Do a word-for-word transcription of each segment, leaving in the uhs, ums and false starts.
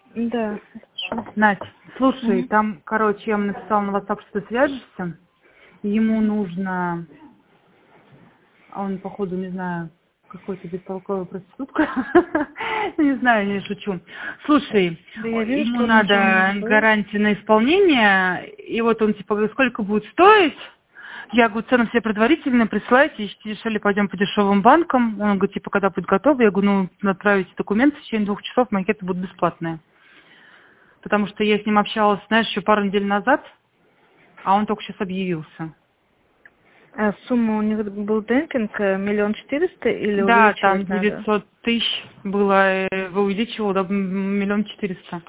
Да, хорошо. Надь, слушай, Мгм. там, короче, я ему написала на WhatsApp, что ты свяжешься. Ему нужно... А он, походу, не знаю, какой-то бестолковая проститутка. Ну, не знаю, не шучу. Слушай, Да я вижу, ему что он уже у нас надо был. гарантия на исполнение. И вот он, типа, говорит, сколько будет стоить? Я говорю, цены все предварительные, присылайте, ищите дешевле, пойдем по дешевым банкам. Он говорит, типа, когда будет готово? Я говорю, ну, отправите документы, в течение двух часов макеты будут бесплатные. Потому что я с ним общалась, знаешь, еще пару недель назад, а он только сейчас объявился. А сумма у них был демпинг э, миллион четыреста или Да, там увеличивать надо? девятьсот тысяч было, э, увеличивал до миллион четыреста.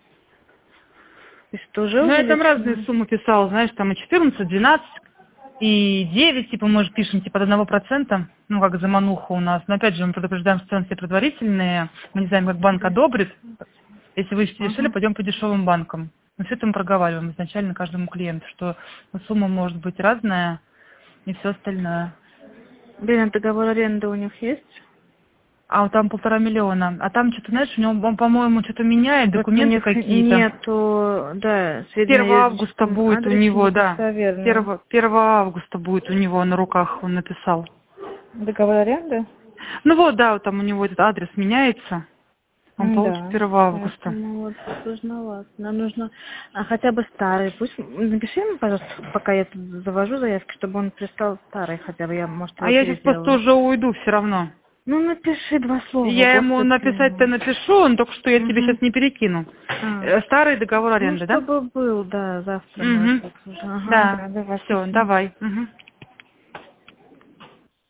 То есть это уже Ну, я там разные увеличено? суммы писала, знаешь, там и четырнадцать, двенадцать, и девять, типа, мы же пишем, типа, от одного процента, ну, как замануха у нас. Но, опять же, мы предупреждаем, что цены все предварительные, мы не знаем, как банк одобрит. Если вы ищете дешевле, Ага. пойдем по дешевым банкам. Мы все это мы проговариваем изначально каждому клиенту, что ну, сумма может быть разная и все остальное. Блин, договор аренды у них есть? А вот там полтора миллиона. А там что-то, знаешь, у него, он, по-моему, что-то меняет, Вот у документы них какие-то. нету, да, первого сведения о августа юридическом будет у адресе него, да. недостоверные. первого первого августа будет у него на руках, он написал. Договор аренды? Ну вот, да, вот там у него этот адрес меняется. Он получит Да, первого августа. поэтому вот сложновато. Нам нужно а, хотя бы старый. Пусть напиши ему, пожалуйста, пока я тут завожу заявки, чтобы он прислал старый хотя бы. Я, может, А его я сейчас просто переделаю. уже уйду все равно. Ну, напиши два слова, Я ему написать-то господи. напишу, он только что я тебе Угу. сейчас не перекину. А. Э, Старый договор Ну, аренды, да? чтобы был, да, завтра, может Угу. быть, уже. Ага, Да. да, давай, Все, спасибо. давай. Угу.